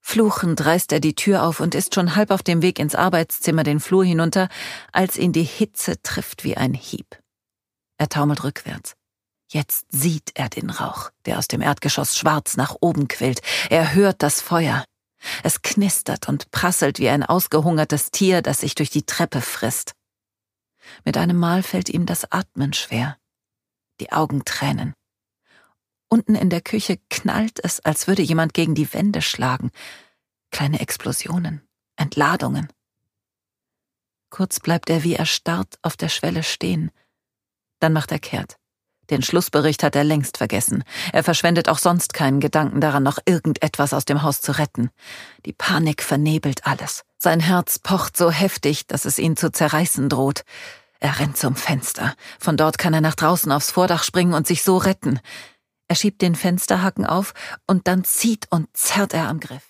Fluchend reißt er die Tür auf und ist schon halb auf dem Weg ins Arbeitszimmer den Flur hinunter, als ihn die Hitze trifft wie ein Hieb. Er taumelt rückwärts. Jetzt sieht er den Rauch, der aus dem Erdgeschoss schwarz nach oben quillt. Er hört das Feuer. Es knistert und prasselt wie ein ausgehungertes Tier, das sich durch die Treppe frisst. Mit einem Mal fällt ihm das Atmen schwer. Die Augen tränen. Unten in der Küche knallt es, als würde jemand gegen die Wände schlagen. Kleine Explosionen, Entladungen. Kurz bleibt er wie erstarrt auf der Schwelle stehen. Dann macht er kehrt. Den Schlussbericht hat er längst vergessen. Er verschwendet auch sonst keinen Gedanken daran, noch irgendetwas aus dem Haus zu retten. Die Panik vernebelt alles. Sein Herz pocht so heftig, dass es ihn zu zerreißen droht. Er rennt zum Fenster. Von dort kann er nach draußen aufs Vordach springen und sich so retten. Er schiebt den Fensterhaken auf und dann zieht und zerrt er am Griff.